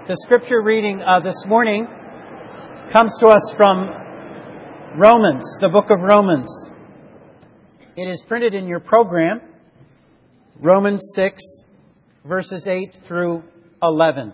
The scripture reading this morning comes to us from Romans, the book of Romans. It is printed in your program, Romans 6, verses 8 through 11.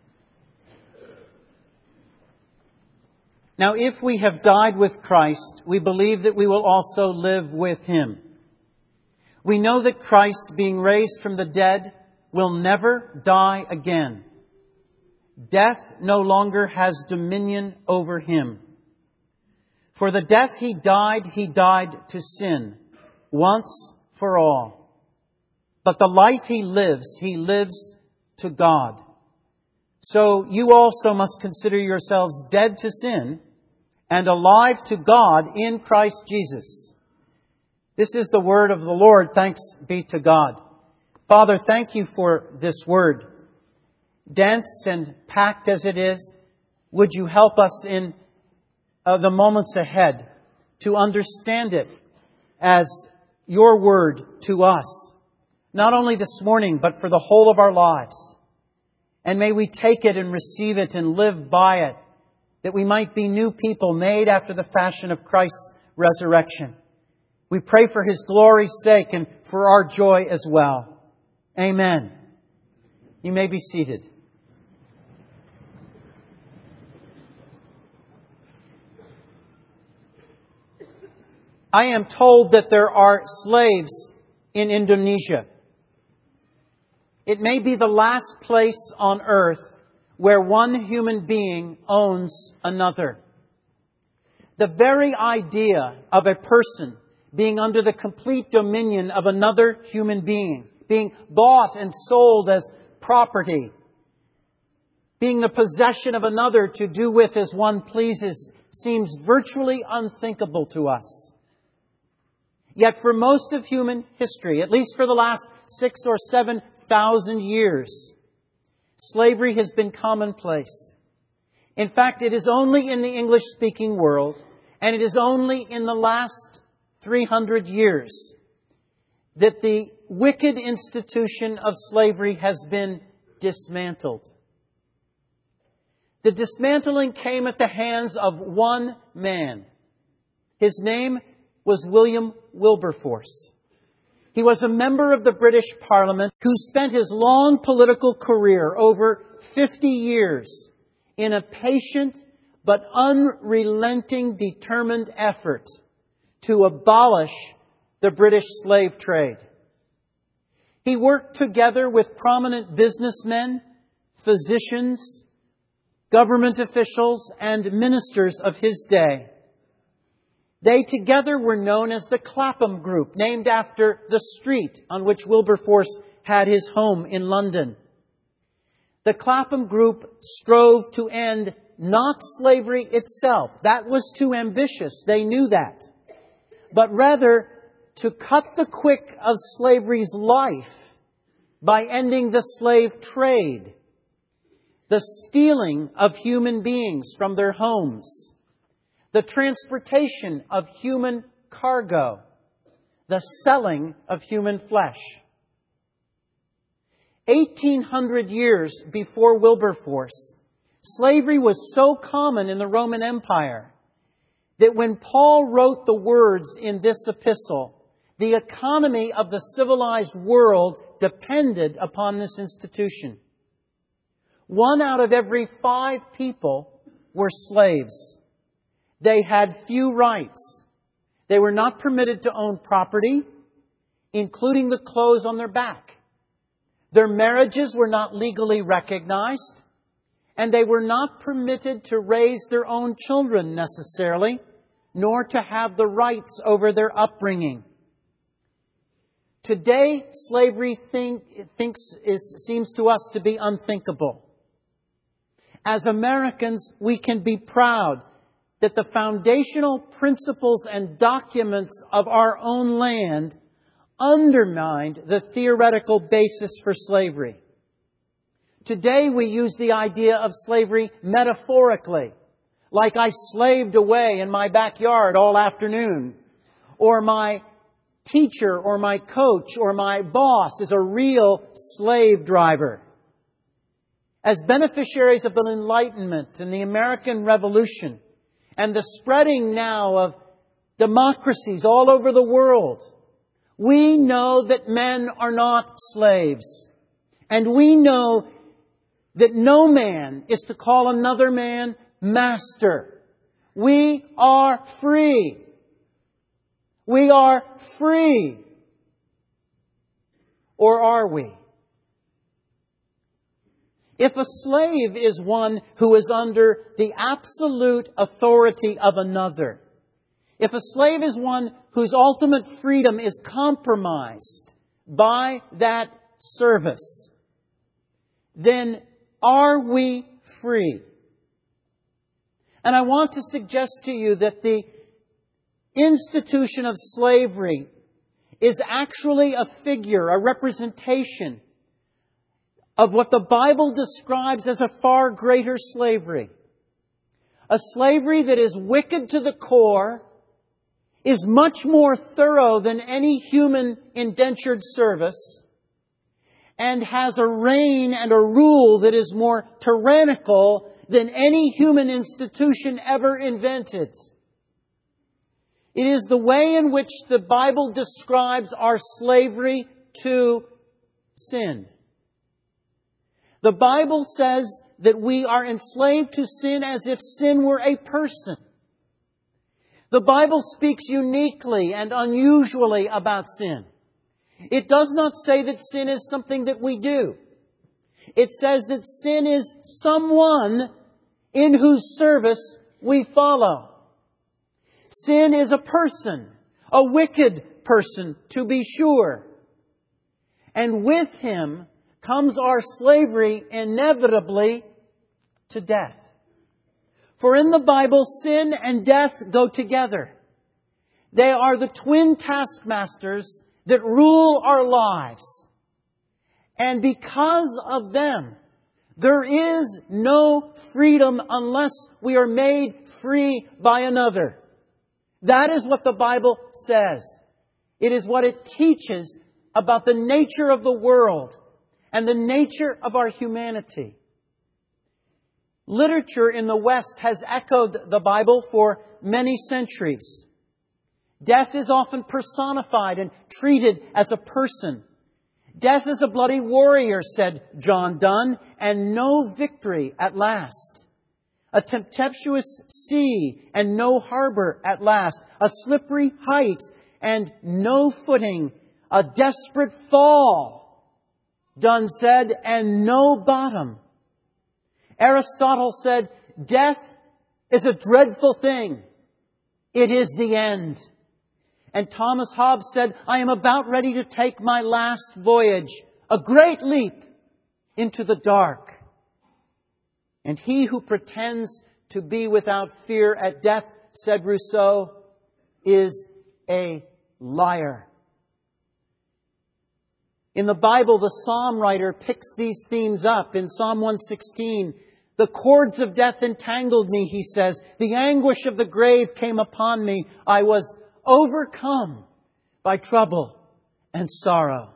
Now, if we have died with Christ, we believe that we will also live with Him. We know that Christ, being raised from the dead, will never die again. Death no longer has dominion over Him. For the death He died to sin, once for all. But the life He lives to God. So you also must consider yourselves dead to sin and alive to God in Christ Jesus. This is the word of the Lord. Thanks be to God. Father, thank you for this word. Dense and packed as it is, would you help us in the moments ahead to understand it as your word to us, not only this morning, but for the whole of our lives. And may we take it and receive it and live by it, that we might be new people made after the fashion of Christ's resurrection. We pray for His glory's sake and for our joy as well. Amen. You may be seated. I am told that there are slaves in Indonesia. It may be the last place on earth where one human being owns another. The very idea of a person being under the complete dominion of another human being, being bought and sold as property, being the possession of another to do with as one pleases, seems virtually unthinkable to us. Yet for most of human history, at least for the last 6,000 or 7,000 years, slavery has been commonplace. In fact, it is only in the English-speaking world, and it is only in the last 300 years, that the wicked institution of slavery has been dismantled. The dismantling came at the hands of one man. His name was William Wilberforce. He was a member of the British Parliament who spent his long political career, over 50 years, in a patient but unrelenting, determined effort to abolish the British slave trade. He worked together with prominent businessmen, physicians, government officials, and ministers of his day. They together were known as the Clapham Group, named after the street on which Wilberforce had his home in London. The Clapham Group strove to end not slavery itself. That was too ambitious. They knew that. But rather to cut the quick of slavery's life by ending the slave trade, the stealing of human beings from their homes, the transportation of human cargo, the selling of human flesh. 1,800 years before Wilberforce, slavery was so common in the Roman Empire that when Paul wrote the words in this epistle, the economy of the civilized world depended upon this institution. 1 out of every 5 people were slaves. They had few rights. They were not permitted to own property, including the clothes on their back. Their marriages were not legally recognized, and they were not permitted to raise their own children necessarily, nor to have the rights over their upbringing. Today, slavery seems to us to be unthinkable. As Americans, we can be proud that the foundational principles and documents of our own land undermined the theoretical basis for slavery. Today we use the idea of slavery metaphorically, like I slaved away in my backyard all afternoon, or my teacher or my coach or my boss is a real slave driver. as beneficiaries of the Enlightenment and the American Revolution and the spreading now of democracies all over the world, we know that men are not slaves. And we know that no man is to call another man master. We are free. We are free. Or are we? If a slave is one who is under the absolute authority of another, if a slave is one whose ultimate freedom is compromised by that service, then are we free? And I want to suggest to you that the institution of slavery is actually a figure, a representation of what the Bible describes as a far greater slavery. A slavery that is wicked to the core, is much more thorough than any human indentured service, and has a reign and a rule that is more tyrannical than any human institution ever invented. It is the way in which the Bible describes our slavery to sin. The Bible says that we are enslaved to sin as if sin were a person. The Bible speaks uniquely and unusually about sin. It does not say that sin is something that we do. It says that sin is someone in whose service we follow. Sin is a person, a wicked person, to be sure. And with him comes our slavery inevitably to death. For in the Bible, sin and death go together. They are the twin taskmasters that rule our lives. And because of them, there is no freedom unless we are made free by another. That is what the Bible says. It is what it teaches about the nature of the world and the nature of our humanity. Literature in the West has echoed the Bible for many centuries. Death is often personified and treated as a person. Death is a bloody warrior, said John Donne, and no victory at last. A tempestuous sea and no harbor at last. A slippery height and no footing. A desperate fall, Donne said, and no bottom. Aristotle said, death is a dreadful thing. It is the end. And Thomas Hobbes said, I am about ready to take my last voyage, a great leap into the dark. And he who pretends to be without fear at death, said Rousseau, is a liar. In the Bible, the psalm writer picks these themes up. In Psalm 116, the cords of death entangled me, he says. The anguish of the grave came upon me. I was overcome by trouble and sorrow.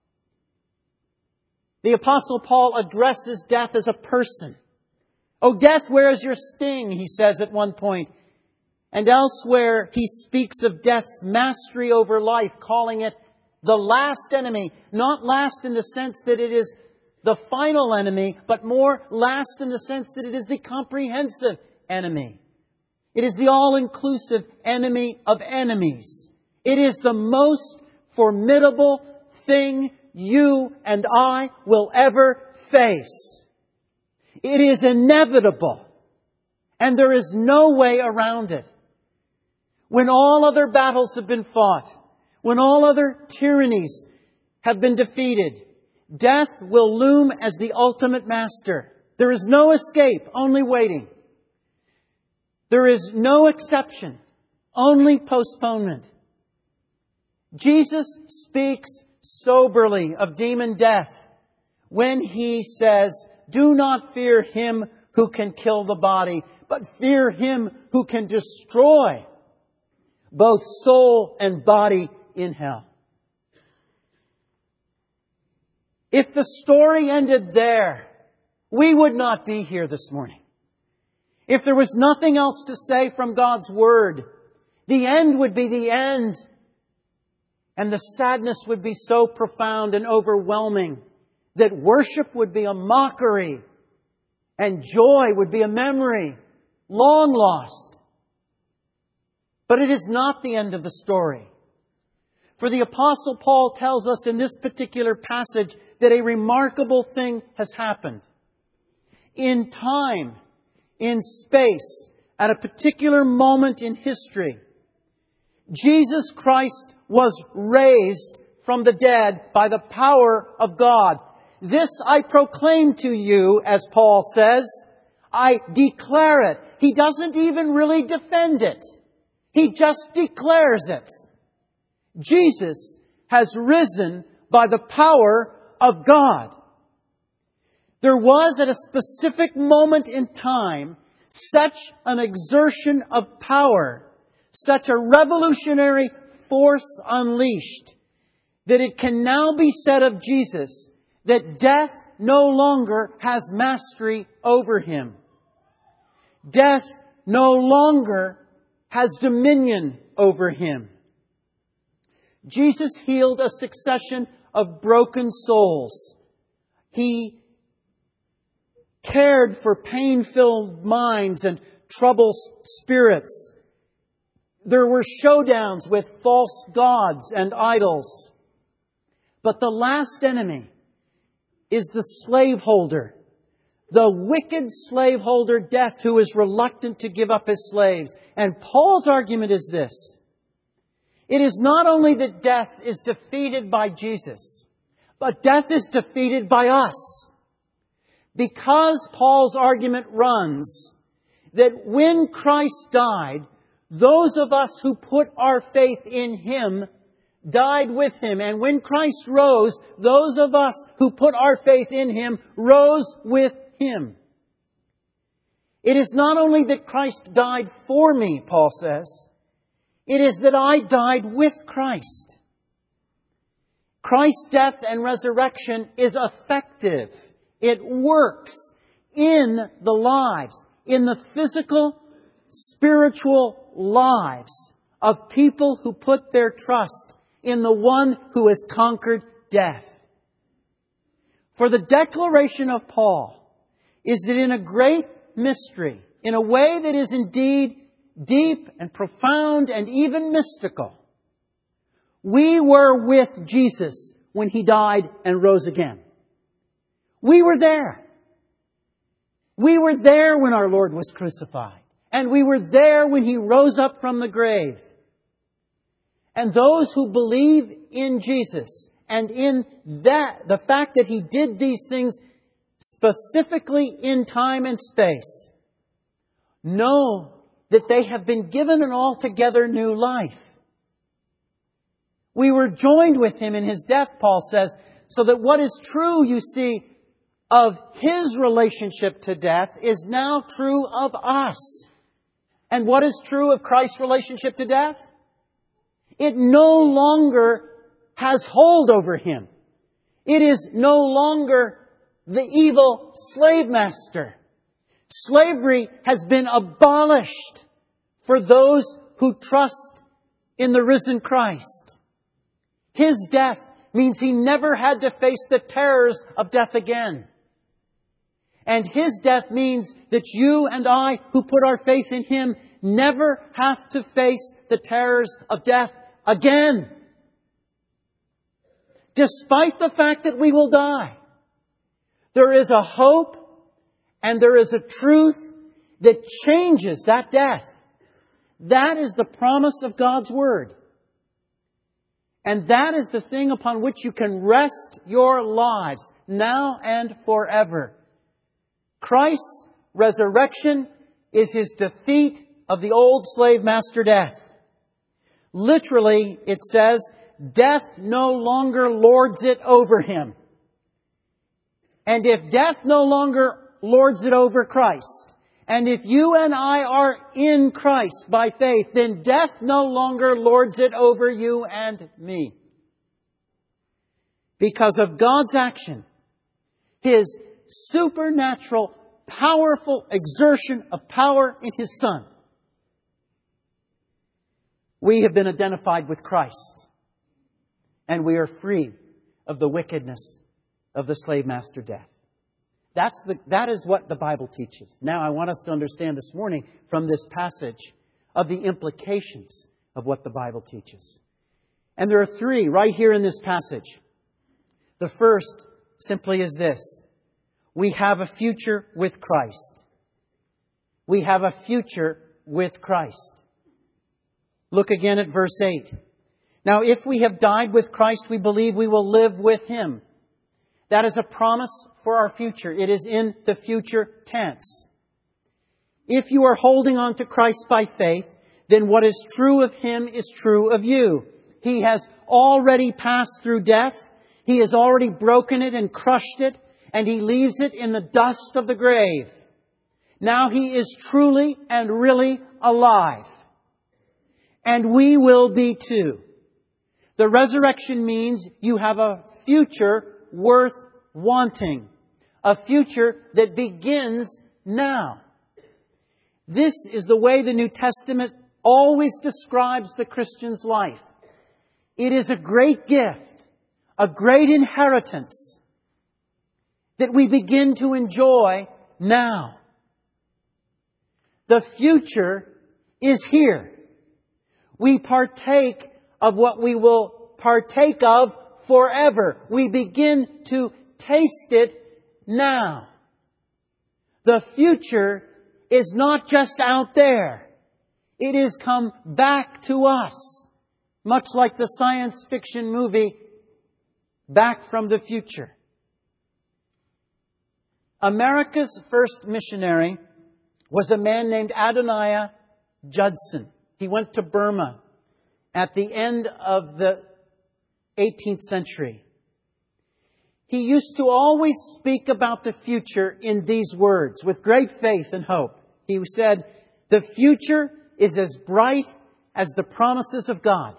The Apostle Paul addresses death as a person. "O death, where is your sting?" he says at one point. And elsewhere he speaks of death's mastery over life, calling it the last enemy. Not last in the sense that it is the final enemy, but more last in the sense that it is the comprehensive enemy. It is the all-inclusive enemy of enemies. It is the most formidable thing you and I will ever face. It is inevitable, and there is no way around it. When all other battles have been fought, when all other tyrannies have been defeated, death will loom as the ultimate master. There is no escape, only waiting. There is no exception, only postponement. Jesus speaks soberly of demon death when He says, "Do not fear him who can kill the body, but fear him who can destroy both soul and body in hell." If the story ended there, we would not be here this morning. If there was nothing else to say from God's Word, the end would be the end. And the sadness would be so profound and overwhelming that worship would be a mockery and joy would be a memory, long lost. But it is not the end of the story. For the Apostle Paul tells us in this particular passage that a remarkable thing has happened. In time, in space, at a particular moment in history, Jesus Christ was raised from the dead by the power of God. This I proclaim to you, as Paul says. I declare it. He doesn't even really defend it. He just declares it. Jesus has risen by the power of God. There was at a specific moment in time such an exertion of power, such a revolutionary force unleashed, that it can now be said of Jesus that death no longer has mastery over Him. Death no longer has dominion over Him. Jesus healed a succession of broken souls. He cared for pain-filled minds and troubled spirits. There were showdowns with false gods and idols. But the last enemy is the slaveholder, the wicked slaveholder, death, who is reluctant to give up his slaves. And Paul's argument is this: it is not only that death is defeated by Jesus, but death is defeated by us. Because Paul's argument runs that when Christ died, those of us who put our faith in Him died with Him. And when Christ rose, those of us who put our faith in Him rose with Him. It is not only that Christ died for me, Paul says. It is that I died with Christ. Christ's death and resurrection is effective. It works in the lives, in the physical, spiritual lives of people who put their trust in the one who has conquered death. For the declaration of Paul is that in a great mystery, in a way that is indeed deep and profound and even mystical, we were with Jesus when He died and rose again. We were there. We were there when our Lord was crucified. And we were there when He rose up from the grave. And those who believe in Jesus and in that, the fact that He did these things specifically in time and space, know that they have been given an altogether new life. We were joined with Him in His death, Paul says, so that what is true, you see, of His relationship to death is now true of us. And what is true of Christ's relationship to death? It no longer has hold over Him. It is no longer the evil slave master. Slavery has been abolished for those who trust in the risen Christ. His death means He never had to face the terrors of death again. And His death means that you and I, who put our faith in Him, never have to face the terrors of death again. Despite the fact that we will die, there is a hope and there is a truth that changes that death. That is the promise of God's Word. And that is the thing upon which you can rest your lives now and forever. Christ's resurrection is His defeat of the old slave master death. Literally, it says, death no longer lords it over Him. And if death no longer lords it over Christ, and if you and I are in Christ by faith, then death no longer lords it over you and me. Because of God's action, His supernatural, powerful exertion of power in His Son, we have been identified with Christ. And we are free of the wickedness of the slave master death. That is what the Bible teaches. Now I want us to understand this morning from this passage of the implications of what the Bible teaches. And there are three right here in this passage. The first simply is this: we have a future with Christ. We have a future with Christ. Look again at verse 8. Now, if we have died with Christ, we believe we will live with Him. That is a promise for our future. It is in the future tense. If you are holding on to Christ by faith, then what is true of Him is true of you. He has already passed through death. He has already broken it and crushed it, and He leaves it in the dust of the grave. Now He is truly and really alive. And we will be too. The resurrection means you have a future worth wanting. A future that begins now. This is the way the New Testament always describes the Christian's life. It is a great gift, a great inheritance that we begin to enjoy now. The future is here. We partake of what we will partake of forever. We begin to taste it now. The future is not just out there. It has come back to us, much like the science fiction movie Back from the Future. America's first missionary was a man named Adoniah Judson. He went to Burma at the end of the 18th century. He used to always speak about the future in these words, with great faith and hope. He said, "The future is as bright as the promises of God."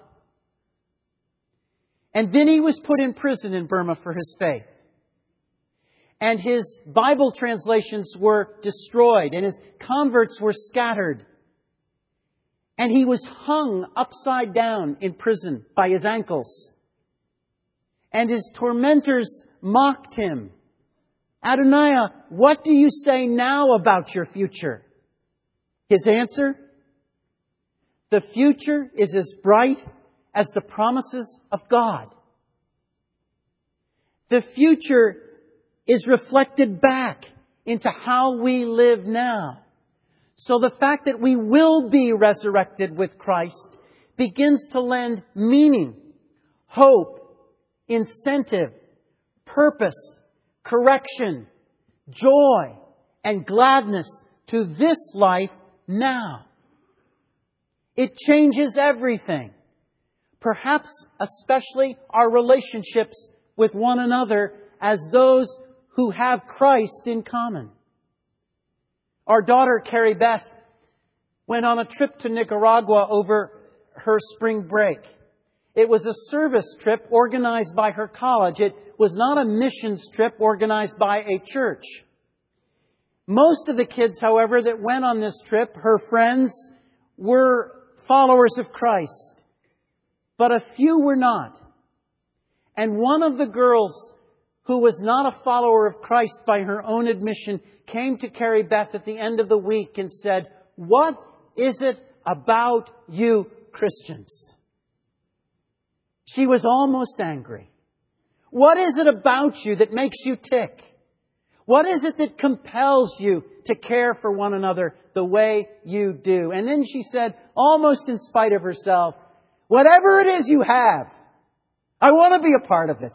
And then he was put in prison in Burma for his faith. And his Bible translations were destroyed, and his converts were scattered. And he was hung upside down in prison by his ankles. And his tormentors mocked him. "Adoniah, what do you say now about your future?" His answer, "The future is as bright as the promises of God." The future is reflected back into how we live now. So the fact that we will be resurrected with Christ begins to lend meaning, hope, incentive, purpose, correction, joy, and gladness to this life now. It changes everything. Perhaps especially our relationships with one another as those who have Christ in common. Our daughter, Carrie Beth, went on a trip to Nicaragua over her spring break. It was a service trip organized by her college. It was not a missions trip organized by a church. Most of the kids, however, that went on this trip, her friends, were followers of Christ. But a few were not. And one of the girls who was not a follower of Christ by her own admission came to Carrie Beth at the end of the week and said, "What is it about you Christians?" She was almost angry. What is it about you that makes you tick? What is it that compels you to care for one another the way you do? And then she said, almost in spite of herself, "Whatever it is you have, I want to be a part of it."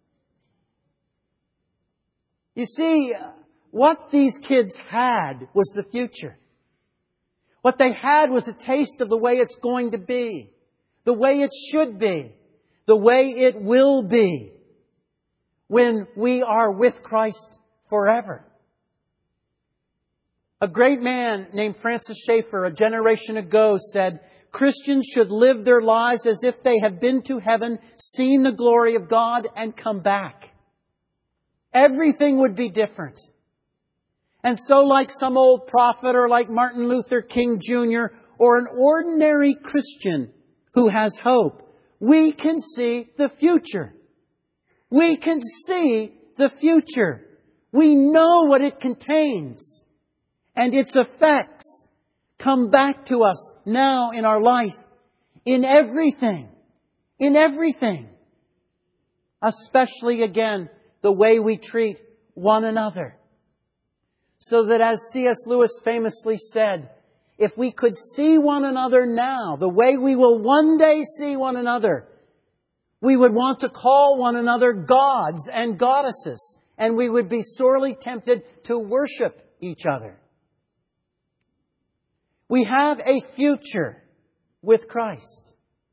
You see, what these kids had was the future. What they had was a taste of the way it's going to be, the way it should be, the way it will be when we are with Christ forever. A great man named Francis Schaeffer a generation ago said, "Christians should live their lives as if they have been to heaven, seen the glory of God, and come back." everything would be different. And so like some old prophet or like Martin Luther King Jr. or an ordinary Christian who has hope, we can see the future. We can see the future. We know what it contains. And its effects come back to us now in our life. In everything. In everything. Especially, again, the way we treat one another. So that as C.S. Lewis famously said, if we could see one another now, the way we will one day see one another, we would want to call one another gods and goddesses, and we would be sorely tempted to worship each other. We have a future with Christ.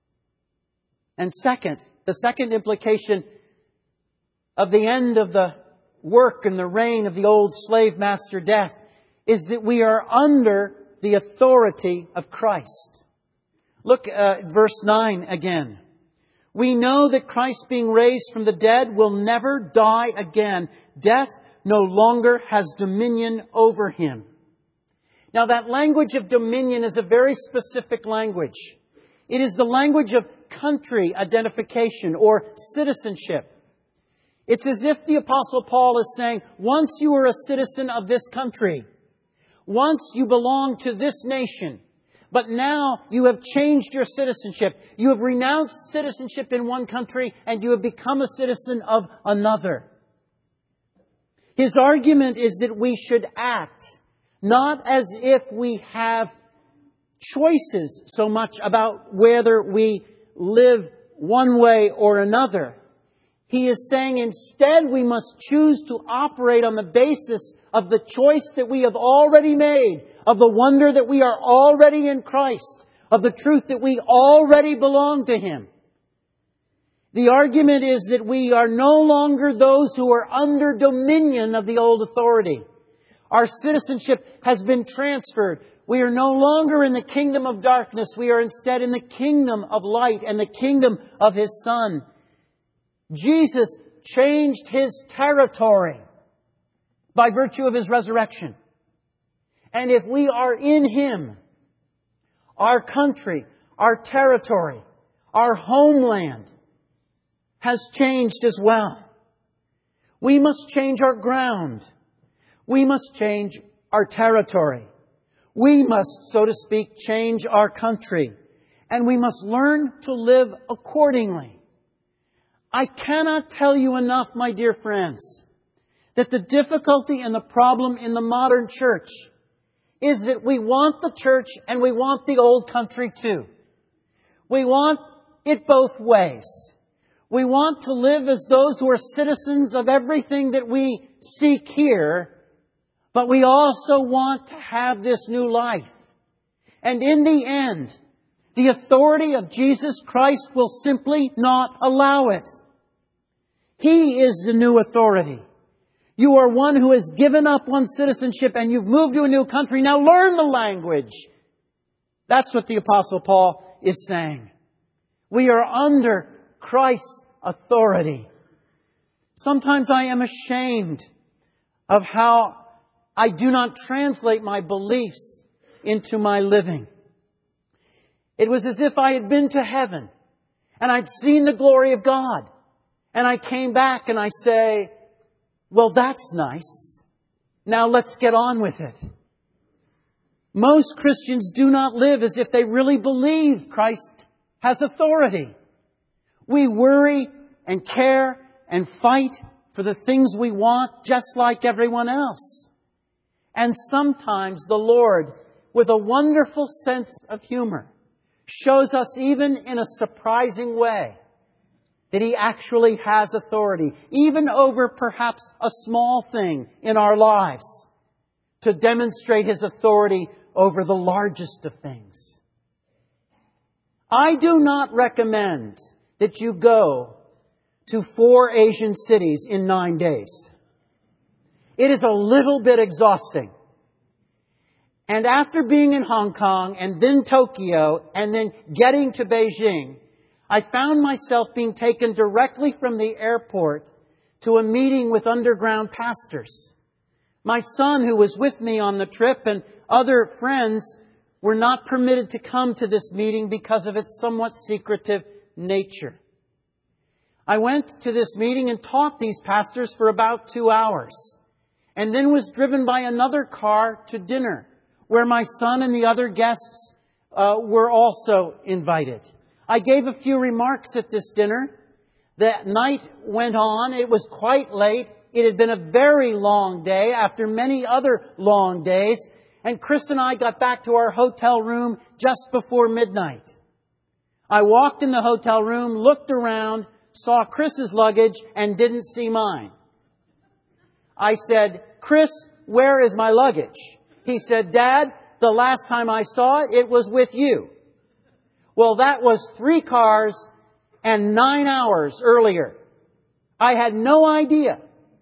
And second, the second implication of the end of the work and the reign of the old slave master death is that we are under the authority of Christ. Look at verse 9 again. We know that Christ, being raised from the dead, will never die again. Death no longer has dominion over Him. Now that language of dominion is a very specific language. It is the language of country identification or citizenship. It's as if the Apostle Paul is saying, once you were a citizen of this country, once you belonged to this nation, but now you have changed your citizenship. You have renounced citizenship in one country and you have become a citizen of another. His argument is that we should act not as if we have choices so much about whether we live one way or another. He is saying instead we must choose to operate on the basis of the choice that we have already made, of the wonder that we are already in Christ, of the truth that we already belong to Him. The argument is that we are no longer those who are under dominion of the old authority. Our citizenship has been transferred. We are no longer in the kingdom of darkness. We are instead in the kingdom of light and the kingdom of His Son. Jesus changed His territory by virtue of His resurrection. And if we are in Him, our country, our territory, our homeland has changed as well. We must change our ground. We must change our territory. We must, so to speak, change our country. And we must learn to live accordingly. I cannot tell you enough, my dear friends, that the difficulty and the problem in the modern church is that we want the church and we want the old country too. We want it both ways. We want to live as those who are citizens of everything that we seek here, but we also want to have this new life. And in the end, the authority of Jesus Christ will simply not allow it. He is the new authority. You are one who has given up one citizenship and you've moved to a new country. Now learn the language. That's what the Apostle Paul is saying. We are under Christ's authority. Sometimes I am ashamed of how I do not translate my beliefs into my living. It was as if I had been to heaven and I'd seen the glory of God. And I came back and I say, well, that's nice. Now let's get on with it. Most Christians do not live as if they really believe Christ has authority. We worry and care and fight for the things we want just like everyone else. And sometimes the Lord, with a wonderful sense of humor, shows us even in a surprising way that He actually has authority, even over perhaps a small thing in our lives, to demonstrate His authority over the largest of things. I do not recommend that you go to 4 Asian cities in 9 days. It is a little bit exhausting. And after being in Hong Kong and then Tokyo and then getting to Beijing, I found myself being taken directly from the airport to a meeting with underground pastors. My son, who was with me on the trip, and other friends were not permitted to come to this meeting because of its somewhat secretive nature. I went to this meeting and taught these pastors for about 2 hours, and then was driven by another car to dinner, where my son and the other guests were also invited. I gave a few remarks at this dinner. The night went on. It was quite late. It had been a very long day after many other long days. And Chris and I got back to our hotel room just before midnight. I walked in the hotel room, looked around, saw Chris's luggage, and didn't see mine. I said, "Chris, where is my luggage?" He said, "Dad, the last time I saw it, it was with you." Well, that was 3 cars and 9 hours earlier. I had no idea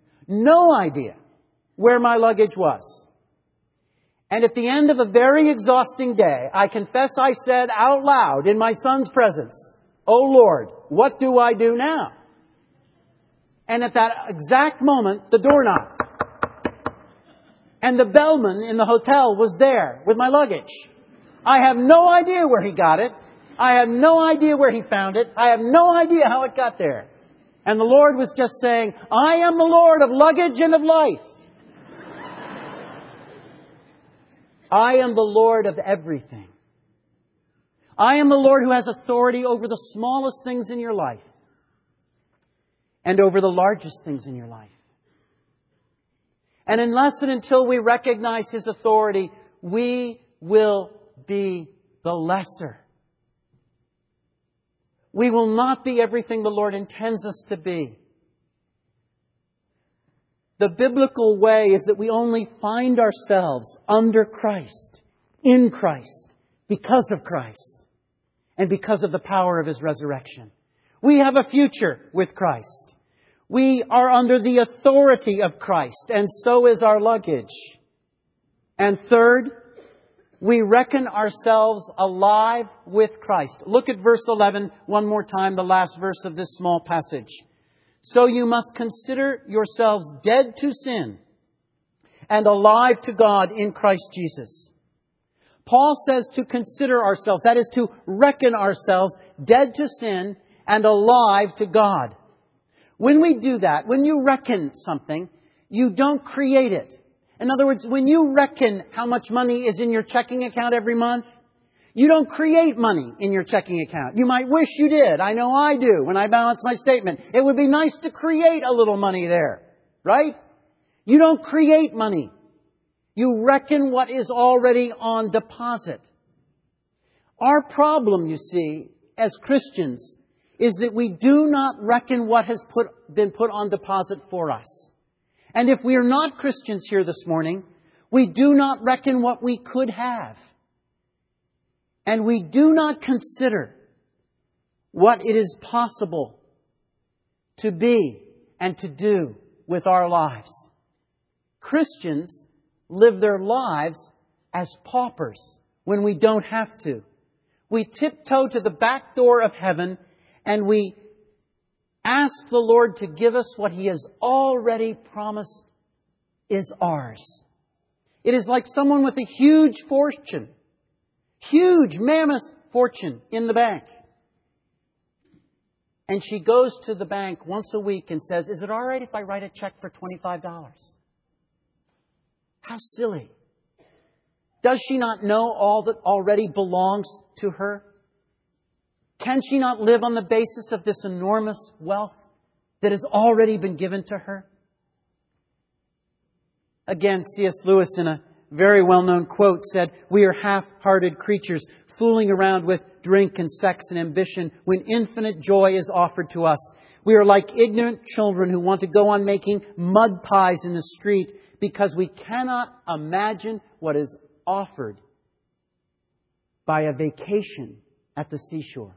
where my luggage was. And at the end of a very exhausting day, I confess I said out loud in my son's presence, "Oh Lord, what do I do now?" And at that exact moment, the door knocked. And the bellman in the hotel was there with my luggage. I have no idea where he got it. I have no idea where he found it. I have no idea how it got there. And the Lord was just saying, "I am the Lord of luggage and of life. I am the Lord of everything. I am the Lord who has authority over the smallest things in your life and over the largest things in your life." And unless and until we recognize His authority, we will be the lesser. We will not be everything the Lord intends us to be. The biblical way is that we only find ourselves under Christ, in Christ, because of Christ, and because of the power of His resurrection. We have a future with Christ. We are under the authority of Christ, and so is our luggage. And third, we reckon ourselves alive with Christ. Look at verse 11 one more time, the last verse of this small passage. "So you must consider yourselves dead to sin and alive to God in Christ Jesus." Paul says to consider ourselves, that is to reckon ourselves dead to sin and alive to God. When we do that, when you reckon something, you don't create it. In other words, when you reckon how much money is in your checking account every month, you don't create money in your checking account. You might wish you did. I know I do when I balance my statement. It would be nice to create a little money there, right? You don't create money. You reckon what is already on deposit. Our problem, you see, as Christians, is that we do not reckon what has been put on deposit for us. And if we are not Christians here this morning, we do not reckon what we could have. And we do not consider what it is possible to be and to do with our lives. Christians live their lives as paupers when we don't have to. We tiptoe to the back door of heaven and we ask the Lord to give us what He has already promised is ours. It is like someone with a huge fortune, huge mammoth fortune in the bank. And she goes to the bank once a week and says, "Is it all right if I write a check for $25? How silly. Does she not know all that already belongs to her? Can she not live on the basis of this enormous wealth that has already been given to her? Again, C.S. Lewis, in a very well-known quote, said, "We are half-hearted creatures fooling around with drink and sex and ambition when infinite joy is offered to us. We are like ignorant children who want to go on making mud pies in the street because we cannot imagine what is offered by a vacation at the seashore."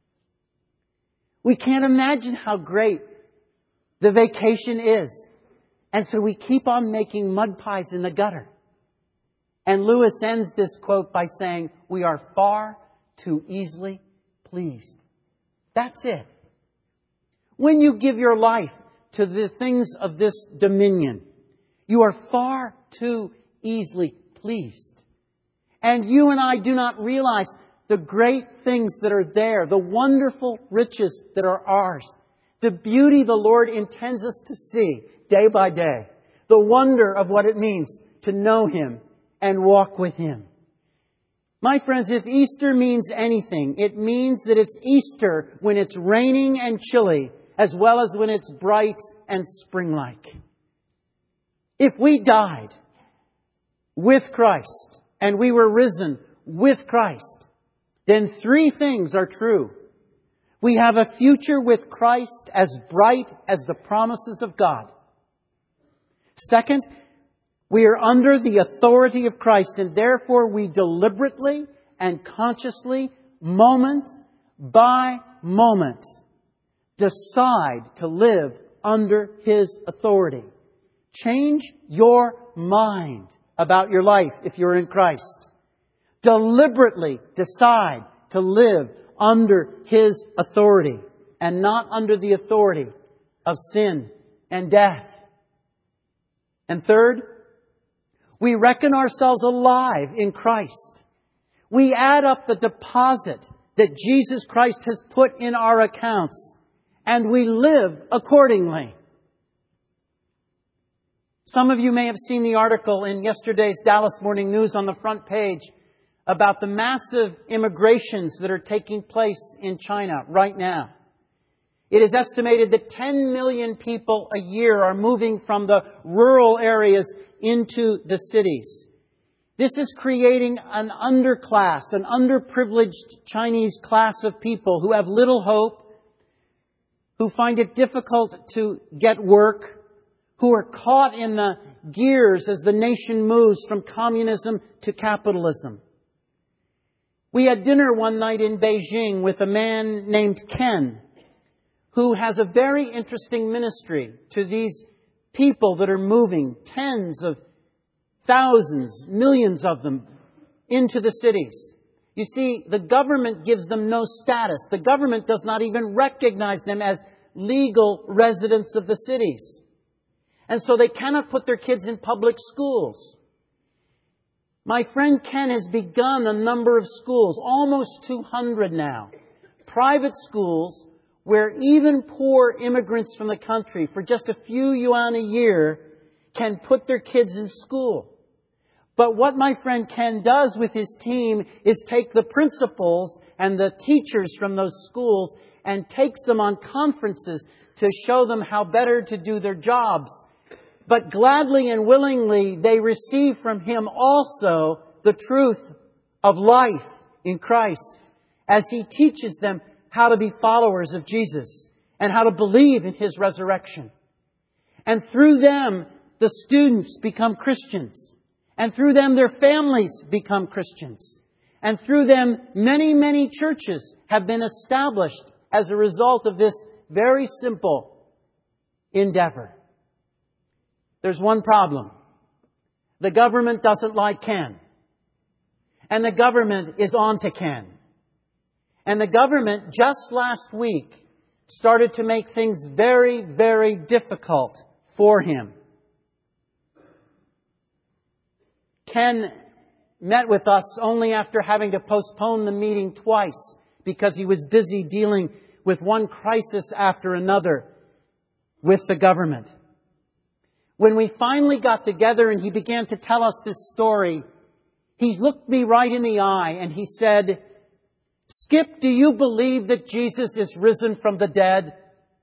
We can't imagine how great the vacation is. And so we keep on making mud pies in the gutter. And Lewis ends this quote by saying, "We are far too easily pleased." That's it. When you give your life to the things of this dominion. You are far too easily pleased. And you and I do not realize the great things that are there, the wonderful riches that are ours, the beauty the Lord intends us to see day by day, the wonder of what it means to know Him and walk with Him. My friends, if Easter means anything, it means that it's Easter when it's raining and chilly, as well as when it's bright and spring-like. If we died with Christ and we were risen with Christ, then three things are true. We have a future with Christ as bright as the promises of God. Second, we are under the authority of Christ, and therefore we deliberately and consciously, moment by moment, decide to live under His authority. Change your mind about your life if you're in Christ. Deliberately decide to live under His authority and not under the authority of sin and death. And third, we reckon ourselves alive in Christ. We add up the deposit that Jesus Christ has put in our accounts, and we live accordingly. Some of you may have seen the article in yesterday's Dallas Morning News on the front page about the massive immigrations that are taking place in China right now. It is estimated that 10 million people a year are moving from the rural areas into the cities. This is creating an underclass, an underprivileged Chinese class of people who have little hope, who find it difficult to get work, who are caught in the gears as the nation moves from communism to capitalism. We had dinner one night in Beijing with a man named Ken, who has a very interesting ministry to these people that are moving, tens of thousands, millions of them, into the cities. You see, the government gives them no status. The government does not even recognize them as legal residents of the cities. And so they cannot put their kids in public schools. My friend Ken has begun a number of schools, almost 200 now, private schools where even poor immigrants from the country, for just a few yuan a year, can put their kids in school. But what my friend Ken does with his team is take the principals and the teachers from those schools and takes them on conferences to show them how better to do their jobs. But gladly and willingly, they receive from him also the truth of life in Christ as he teaches them how to be followers of Jesus and how to believe in His resurrection. And through them, the students become Christians. And through them, their families become Christians. And through them, many, many churches have been established as a result of this very simple endeavor. There's one problem. The government doesn't like Ken. And the government is on to Ken. And the government just last week started to make things very, very difficult for him. Ken met with us only after having to postpone the meeting twice because he was busy dealing with one crisis after another with the government. When we finally got together and he began to tell us this story, he looked me right in the eye and he said, "Skip, do you believe that Jesus is risen from the dead?"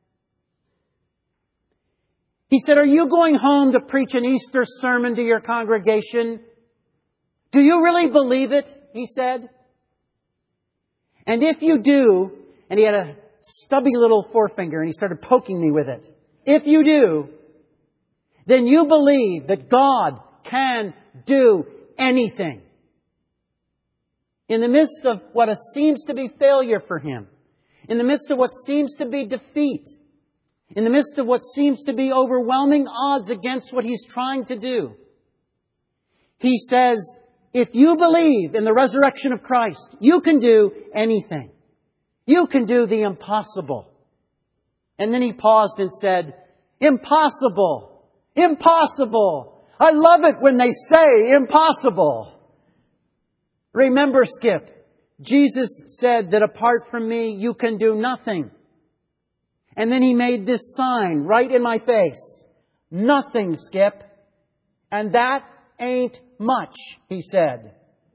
He said, "Are you going home to preach an Easter sermon to your congregation? Do you really believe it?" he said. "And if you do," and he had a stubby little forefinger and he started poking me with it. "If you do, then you believe that God can do anything." In the midst of what seems to be failure for him, in the midst of what seems to be defeat, in the midst of what seems to be overwhelming odds against what he's trying to do, he says, if you believe in the resurrection of Christ, you can do anything. You can do the impossible. And then he paused and said, Impossible. Impossible. I love it when they say impossible. Remember, Skip, Jesus said that apart from me, you can do nothing. And then He made this sign right in my face. Nothing, Skip. And that ain't much, He said.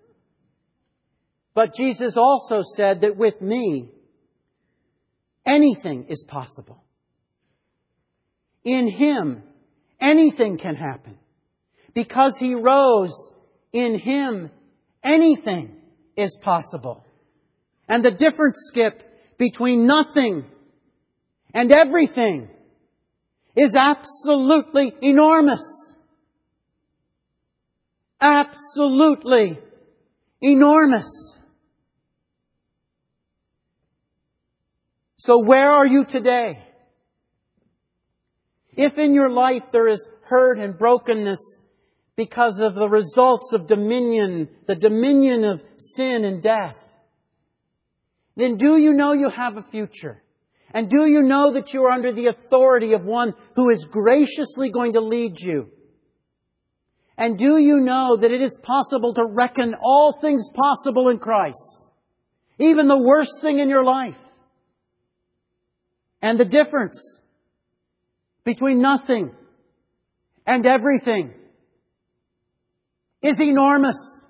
But Jesus also said that with me, anything is possible. In Him, anything can happen. Because He rose, in Him, anything is possible. And the difference, Skip, between nothing and everything is absolutely enormous. Absolutely enormous. So where are you today? If in your life there is hurt and brokenness because of the results of dominion, the dominion of sin and death, then do you know you have a future? And do you know that you are under the authority of one who is graciously going to lead you? And do you know that it is possible to reckon all things possible in Christ? Even the worst thing in your life. And the difference between nothing and everything is enormous.